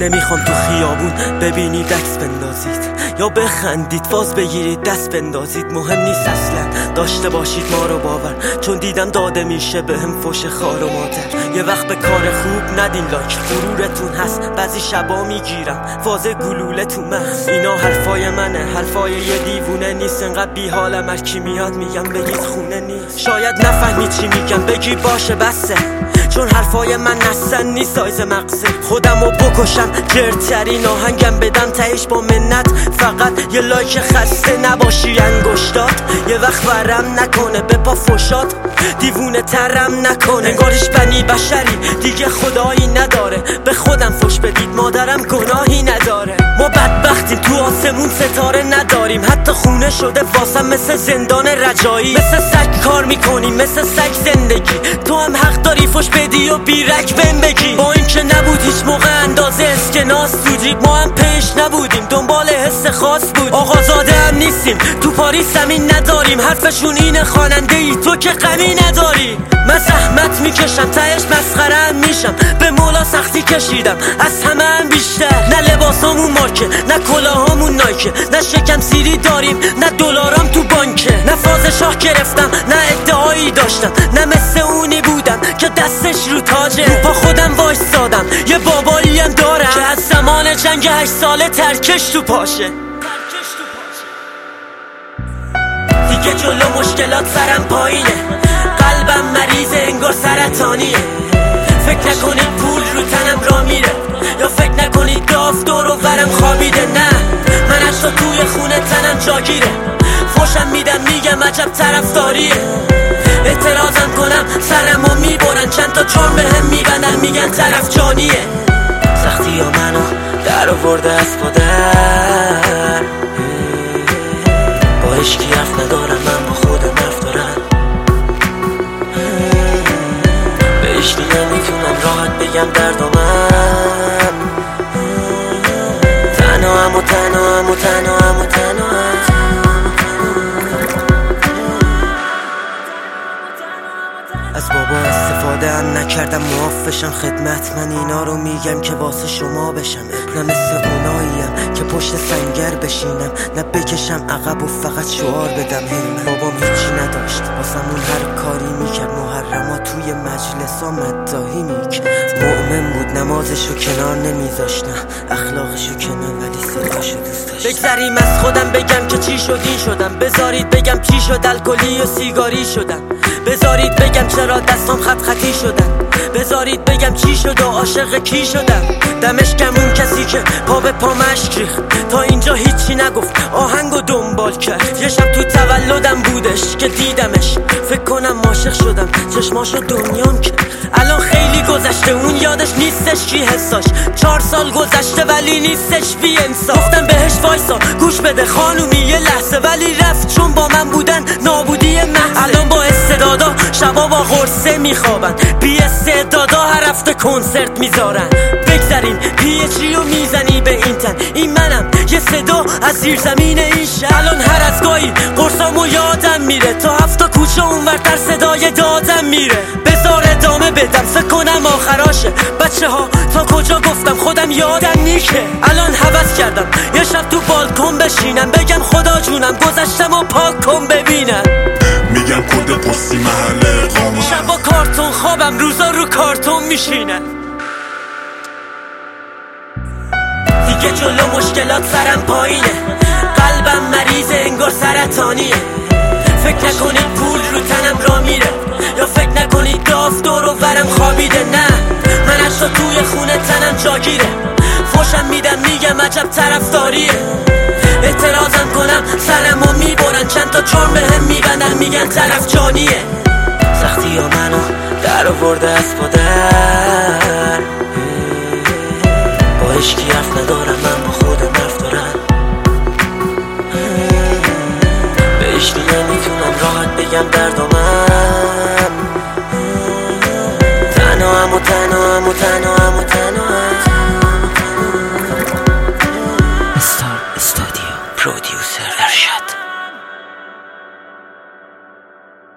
نمیخوام تو خیابون ببینید عکس بندازید یا بخندید فاز بگیرید دست بندازید. مهم نیست اصلا داشته باشید ما رو باور، چون دیدم داده میشه بهم فوش خار و مادر. یه وقت به کار خوب ندین لایک، غرورتون هست بعضی شبا میگیرم فاز گلوله تو مغز. اینا حرفای منه، حرفای یه دیوونه نیست. انقدر بی حالم هر کی میاد میگم بگید خونه نیست. شاید نفهمید چی میگم بگی باشه بسه، چون حرفای من نستن نیست سایز مغزه. خودمو بکشم جرترین آهنگم بدم تهش با منت، فقط یه لایک خسته نباشی انگشتات. یه وقت ورم نکنه به پا فشاد، دیوونه ترم نکنه انگارش بنی بشری دیگه خدایی نداره. به خودم فش بدید مادرم گناهی نداره. ما بدبختیم تو آسمون ستاره نداریم، حتی خونه شده واسم مثل زندان رجایی. مثل سگ کار میکنیم مثل سگ زندگی، تو هم حق داری فش بدی و بیرک بهم بگی. با این که نبود هیچ موقع اندازه اسکناس تو جیب، ما هم پیش نبودیم دنبال حس خاص بود. آقازاده هم نیستیم تو پاریس زمین نداریم، حرفشون اینه خواننده ای تو که غمی نداری. من زحمت میکشم تهش مسخره هم میشم، به مولا سختی کشیدم از همه هم بیشتر. نه لباسامون مارکه نه کلاهامون نایکه، نه شکم سیری داریم نه دلارام تو بانکه. نه فاز شاه گرفتم نه ادعایی داشتم، نه مثل اونی بودم که دستش رو تاجه. رو پا خودم وایستادم یه بابایی هم دارم که از زمان جنگ 8 ساله ترکش تو پاشه. دیگه جلو مشکلات سرم پایینه، قلبم مریضه انگار سرطانیه. فکر نکنید پول رو تنم را میره، یا فکر نکنید داف دور و برم خوابیده. نه من از تو توی خونه تنم جاگیره، فوشم میدم میگم عجب طرفداریه. اعتراضم کنم سرمو میبرن، چند تا چون بهم میبندن میگن طرف جانیه. سختی ها منو در آورده از پادر، با عشقی حرف ندارم من با خودم حرف دارم. به عشقی نمیتونم راحت بگم دردامم، تنهام و تنهام و تنهام و تنهام. از بابا استفاده هم نکردم معافشم خدمت، من اینا رو میگم که واسه شما بشم. نه مثل اوناییم که پشت سنگر بشینم، نه بکشم عقب و فقط شعار بدم هی. بابام هیچی نداشت واسمون هر کاری میکرد، محرما توی مجلس ها مداحی میکرد. مؤمن بود نمازشو کنار نمیذاشت، نه اخلاقشو کنار ولی صداشو دوست داشت. بگذریم از خودم بگم که چی شد این شدم، بذارید بگم چی شد الکلی و سیگاری شدم. بذارید بگم چرا دستام خط خطی شدن، بذارید بگم چی شد و عاشق کی شدم. دمش کم اون کسی که پا به پا مشک ریخت، تا اینجا هیچی نگفت آهنگو دنبال کرد. یه شب تو تولدم بودش که دیدمش، فکر کنم عاشق شدم چشماشو دنیام کرد. الان خیلی گذشته اون یادش نیستش کی حساش، 4 سال گذشته ولی نیستش بی انصاف. گفتم بهش وایسا گوش بده خانومی یه لحظه، ولی رفت چون با من بودن نابودی محض. الان با استعدادا شبا با قرصه میخوابن، بی استعدادا هر هفته کنسرت میذارن. بگذاریم پیچی رو میزنی به این تن، این منم یه صدا از زیر زمین این شهر. الان هر از گاهی قرصامو یادم میره، تا 7 کوچه اونورتر صدای دادم میره. بذار ادامه بدم فکر کنم آخراشه، بچه ها تا کجا گفتم خودم یادم نیکه. الان حوض کردم یه شب تو بالکن بشینم، بگم خدا جونم گذشتم و پاک کن ببینم. میگم کد پستی محل اقامت، شبا کارتون خوابم روزا رو کارتون میشینم. دیگه جلو مشکلات سرم پایینه، قلبم مریضه انگار سرطانیه. فکر نکنید پول رو تنم را میره، یا فکر نکنید داف دور و برم خوابیده. نه من از تو توی خونه تنم جاگیره، فوشم میدم میگم عجب طرفداریه. اعتراضم کنم سرمو میبرن، چند تا چون بهم میبندن میگن طرف جانیه. سختی ها منو در آورده از پادر، با عشقی حرف ندارم من با خودم حرف دارم. به عشقی نمیتونم راحت بگم دردامم،